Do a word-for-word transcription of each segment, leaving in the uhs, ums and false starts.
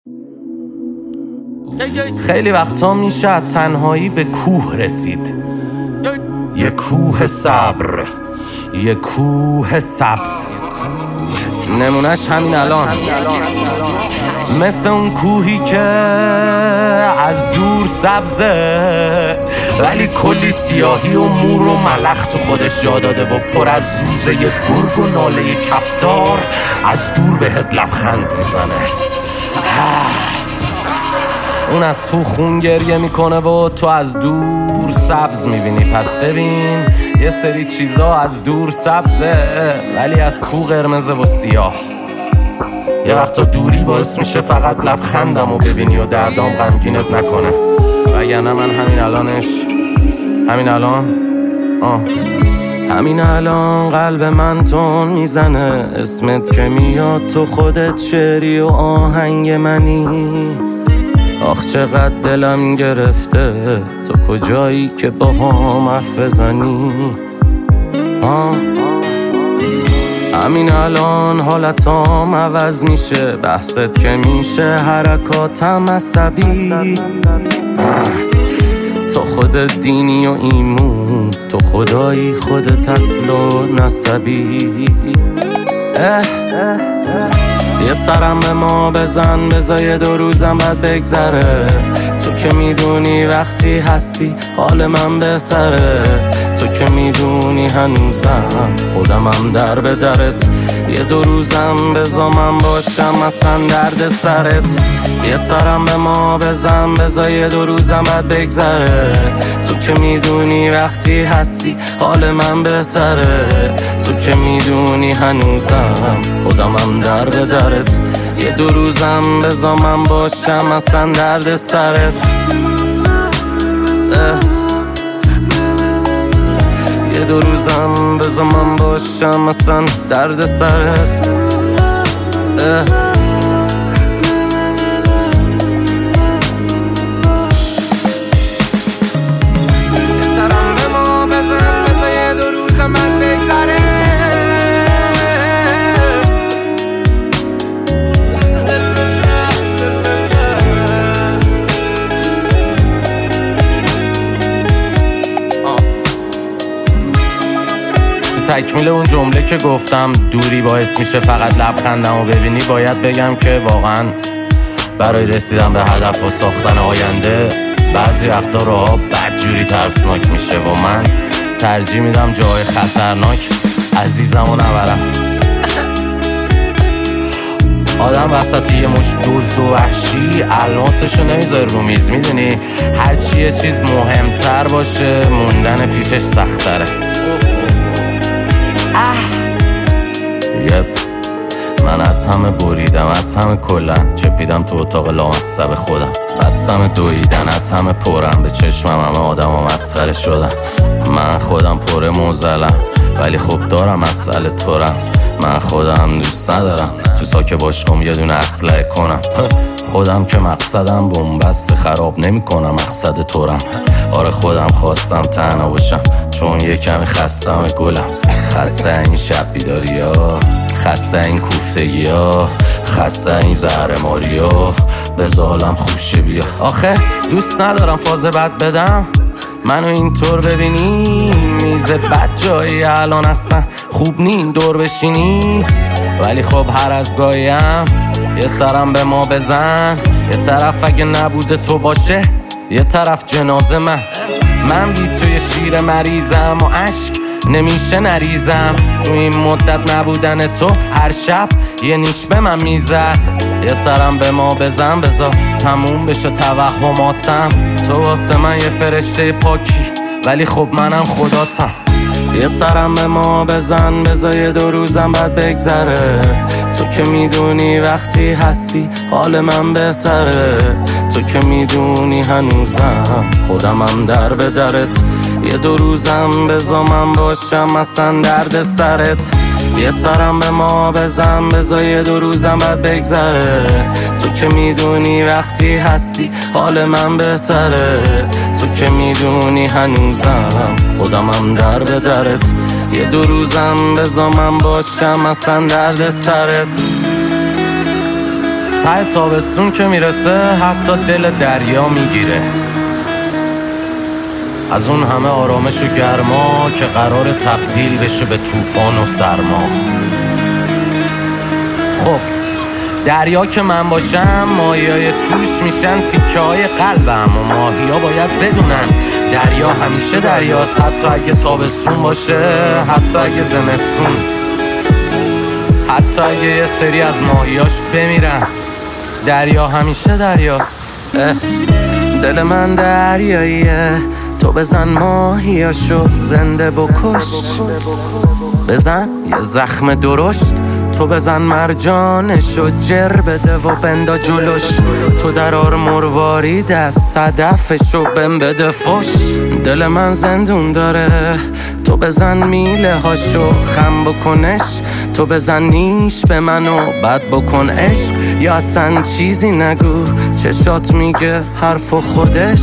خیلی وقتا میشه تنهایی به کوه رسید، یه کوه صبر، یه کوه سبز. نمونش همین الان، مثل اون کوهی که از دور سبزه ولی کلی سیاهی و مور و ملخ تو خودش جا داده و پر از زوزه یه گرگ و ناله کفتار از دور بهت لبخند میزنه. اون از تو خون گریه میکنه و تو از دور سبز میبینی. پس ببین یه سری چیزا از دور سبزه ولی از تو قرمزه و سیاه. یه وقتا دوری باعث میشه فقط لبخندم و ببینی و دردام غمگینت نکنه. وگرنه من همین الانش همین الان آه همین الان قلب من تون میزنه، اسمت که میاد تو خودت شعری و آهنگ منی. آخ چقدر دلم گرفته تو کجایی که با هم حرف بزنی. آه همین الان حالتام عوض میشه، بحثت که میشه حرکاتم عصبی. تو خودت دینی و ایمون، تو خدایی خودت اصل و نسبی. یه سرم به ما بزن، بذار دو روزم بعد بگذره. تو که میدونی وقتی هستی حال من بهتره. تو که میدونی هنوزم خودمم در به درت. یه دو روزم بذار من باشم اصلا درد سرت. یه سرم به ما بزن، بذار دو روزم بعد بگذره. تو که میدونی وقتی هستی حال من بهتره. تو که میدونی هنوزم خودمم در به درت. یه دو روزم بذار من باشم اصلا درد سرت. یه دو روزم بذار من باشم اصلا درد سرت. تکمیل اون جمله که گفتم دوری باعث میشه فقط لبخندم و ببینی، باید بگم که واقعا برای رسیدن به هدف و ساختن آینده بعضی وقتا راه‌ها بدجوری ترسناک میشه و من ترجیح میدم جای خطرناک عزیزمو نبرم. آدم وسط یه مش دزد و وحشی الماسشو نمیذاره رو میز. میدونی هرچی یه چیز مهمتر باشه موندن پیشش سخت‌تره. یپ من از همه بریدم، از همه کلن چپیدم تو اتاق لامصب خودم. بستم دویدن، از همه پرم به چشمم همه آدم و مسخره شدن. من خودم پر موزلم ولی خب دارم مسئله تورم. من خودم دوست ندارم تو ساکه باشم یه دونه اسلحه کنم. خودم که مقصدم بنبست خراب نمی کنم مقصد تورم. آره خودم خواستم تنها باشم چون یه کمی خستم گلم. خسته این شب بیداری ها، خسته این کوفتگی ها، خسته این زهرماری ها. بذارم خوشه بیا. آخه دوست ندارم فاز بد بدم منو اینطور ببینی. میز بد جایی الان اصلا خوب نین دور بشینی. ولی خب هر از گاهیم یه سرم به ما بزن. یه طرف اگه نبوده تو باشه، یه طرف جنازه من. من بی توی شیر مریضم و عشق نمیشه نریزم. تو این مدت نبودن تو هر شب یه نیش به من میزد. یه سرم به ما بزن، بذار تموم بشه توهماتم. تو واسه من یه فرشته پاکی ولی خب منم خداتم. یه سرم به ما بزن، بذار یه دو روزم بعد بگذره. تو که میدونی وقتی هستی حال من بهتره. تو که میدونی هنوزم خودمم در به درت. یه دو روزم بذار من باشم اصلا درد سرت. یه سرم به ما بزن، بذار یه دو روزم بعد بگذره. تو که میدونی وقتی هستی حال من بهتره. تو که میدونی هنوزم خودمم در به درت. یه دو روزم بذار من باشم اصلا درد سرت. ته تابستون که میرسه حتی دل دریا میگیره، از اون همه آرامش و گرما که قرار تبدیل بشه به طوفان و سرما. خب دریا که من باشم ماهیای توش میشن تیکه های قلبم و ماهیا باید بدونن دریا همیشه دریاست، حتی اگه تابستون باشه، حتی اگه زمستون، حتی اگه یه سری از ماهیاش بمیرن، دریا همیشه دریاست. دل من دریاییه، تو بزن ماهیاشو زنده بکش، بزن یه زخم درشت، تو بزن مرجانشو جر بده و بندا جلوش، تو درار مروارید از صدفشو بم بده فش. دل من زندون داره، تو بزن میله هاشو خم بکنش، تو بزن نیش به منو بد بکن عشق، یا اصلا چیزی نگو چشات میگه حرف و خودش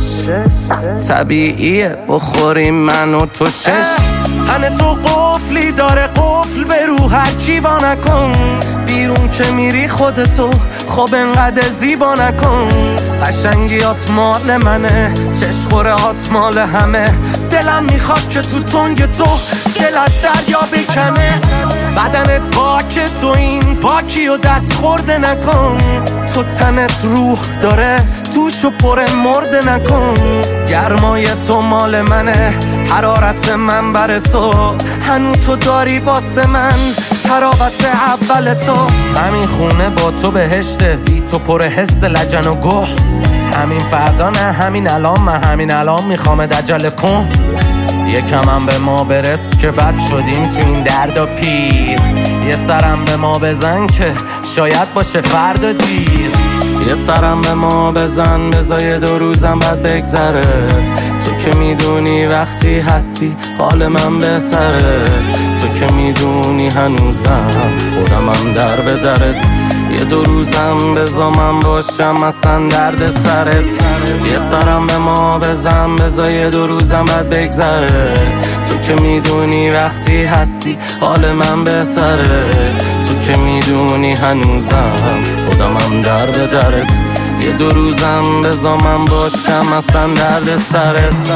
طبیعیه بخوریم من و تو چشم. تن تو قفلی داره قفل به رو هر کی وا نکن، بیرون که میری خودتو خب انقدر زیبا نکن، قشنگیات مال منه چشخورهات مال همه، دلم میخواد که تو تنگ تو دل از دریا بکنه، بدنت پاک تو این پاکی و دست خورده نکن، تو تنت روح داره توشو پر مرده نکن، گرمای تو مال منه حرارت من بر تو، هنو تو داری واسه من تراوت اول تو، همین خونه با تو بهشته، بی تو پر حس لجن و گوه، همین فردا نه همین الان، من همین الان میخوام دجل کن، یکم هم به ما برس که بد شدیم تو این درد و پیر، یه سرم به ما بزن که شاید باشه فردا دیر، یه سرم به ما بزن بذار دو روزم بعد بگذره، تو که میدونی وقتی هستی حال من بهتره، تو که میدونی هنوزم خودم هم در به درت، یه دو روزم بذار من باشم اصلا درد سرت، یه سرم به ما بزن بذار یه دو روزم بعد بگذره، تو که میدونی وقتی هستی حال من بهتره، تو که میدونی هنوزم خودم هم در به درت، یه دو روزم بذار من باشم اصلا درد سرت.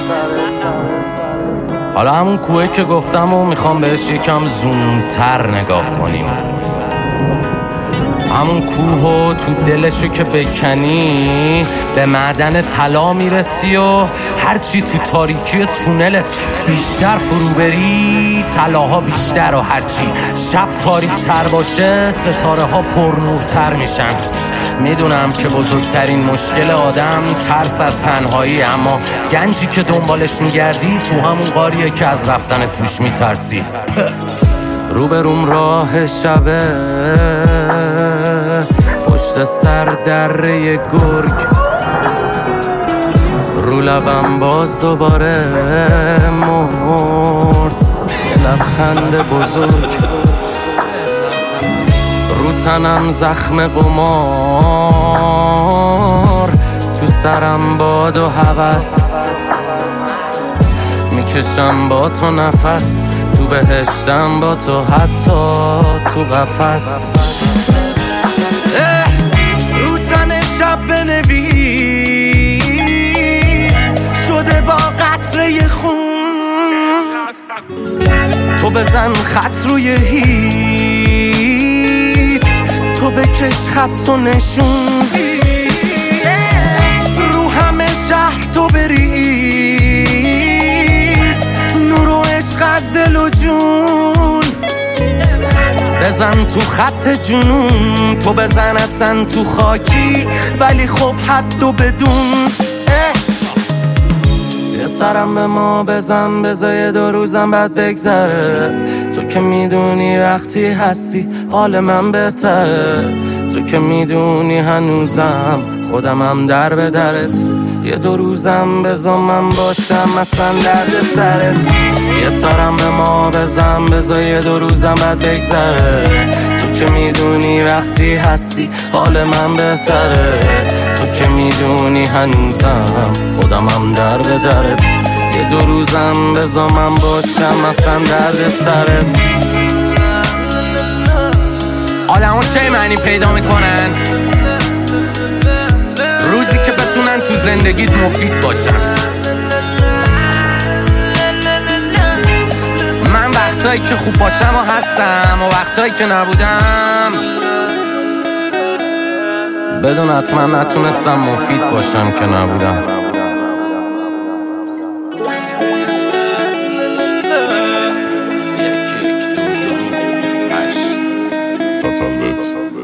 حالا همون کوه که گفتم و میخوام بهش یکم زومتر نگاه کنیم، همون کوه و تو دلشو که بکنی به معدن طلا میرسی و هرچی تو تاریکی تونلت بیشتر فرو بری طلاها بیشتر، و هرچی شب تاریک تر باشه ستاره ها پرنورتر میشن. میدونم که بزرگترین مشکل آدم ترس از تنهایی، اما گنجی که دنبالش میگردی تو همون غاریه که از رفتن توش میترسی. روبروم راه شبه پشت سر دره گرگ، رو لبم باز دوباره مرد یه لبخند بزرگ، رو تنم زخم قمار، تو سرم باد و هوس، میکشم با تو نفس، تو بهشتم با تو حتی تو قفس. رو تن شب بنویس شده با قطره خون، تو بزن خط روی هیس، تو بکش خط و نشون، رو همه شهر تو بریز، نور و عشق از دل و جون، بزن تو خط جنون، تو بزن اصلا تو خاکی ولی خب حد و بدون. یه سرم به ما بزن بذار دو روزم بعد بگذره، تو که میدونی وقتی هستی حال من بهتره، تو که میدونی هنوزم خودم هم در به درت، یه دو روزم بذار من باشم اصلا درد سرت، یه سرم به ما بزن بذار یه دو روزم بعد بگذره، تو که میدونی وقتی هستی حال من بهتره، تو که میدونی هنوزم خودم هم در به درت، یه دو روزم بذار من باشم اصلا درد سرت. آدم ها کی معنی پیدا میکنن؟ زندگیت مفید باشم. من وقتایی که خوب باشم و هستم و وقتایی که نبودم بدون حتما نتونستم مفید باشم که نبودم. یک یک دو دو هشت